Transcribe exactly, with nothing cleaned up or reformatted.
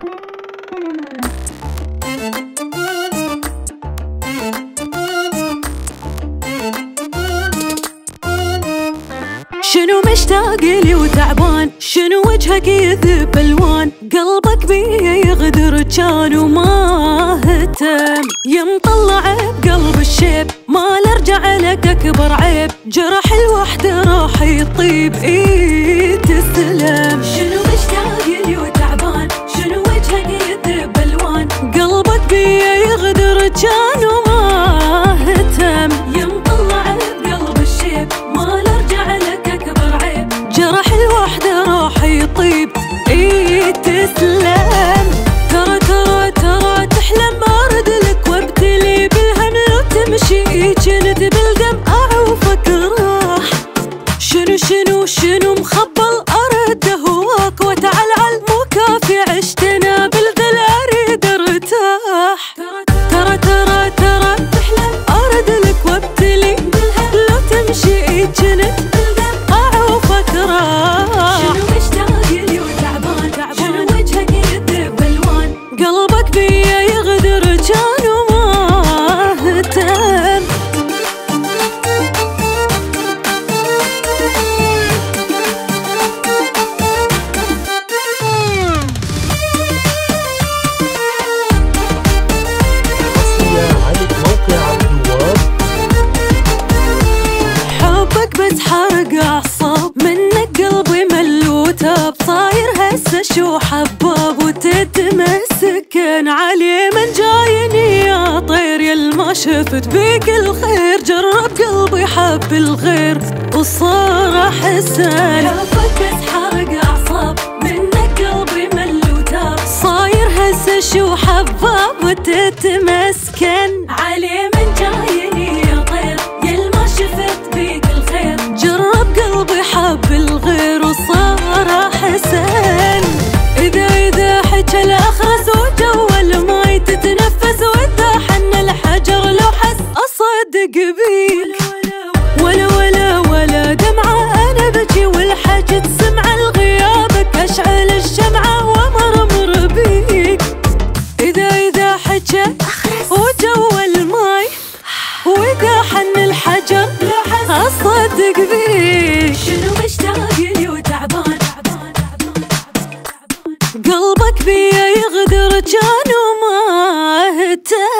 شنو مشتاق لي وتعبان، شنو وجهك يذب الوان، قلبك بيه يغدر كان وما اهتم، يمطلع بقلب الشيب ما لرجع لك اكبر عيب، جرح الوحده راح يطيب ايه تسلم. شنو مشتاق لي وتعبان، شنو وجهك يذب الوان، قلبك بيه يغدر كان وما اهتم، يمطلع بقلب الشيب ما لرجع لك اكبر عيب، جرح الوحده راح يطيب ايه تسلم. ترى ترى ترى تحلم ارد لك وابتلي بالهم، لو تمشي كنت بالدم اعوفك راح، شنو شنو شنو مخبل ارد هواك وتعلعل مو كافي عشتنا بالذل اريد ارتاح. ترى ترى ترى تحلم ارد لك وابتلي بالهم، لو تمشي كنت بالدم اعوفك راح. شنو مشتاق لي وتعبان، شنو وجهك يذب الوان، قلبك بيه يغدر كان وما اهتم. حبك بس حرق اعصاب، منك قلبي ملوتاب، صاير هسه شو حباب وتتمسكن عليه من جايني يا طير، يل ما شفت بيك الخير، جرب قلبي حب الغير وصار حسن. حبك بس حرق اعصاب، منك قلبي ملوتاب، صاير هسه شو حباب وتتمسكن عليه من جايني يا طير، يل ما شفت بيك الخير، جرب قلبي حب الغير وصار حسن. إذا إذا حكى الأخرس وجو الماي تتنفس، وإذا حن الحجر لو حس أصدق بيك، ولا ولا ولا دمعة أنا بجي والحكي تسمع لغيابك، أشعل الشمعة ومرمر بيك. إذا إذا حكى وجو الماي وإذا حن الحجر أصدق بيك. شنو مشتاق لي وتعبان، قلبك بيه يغدر كان وما اهتم.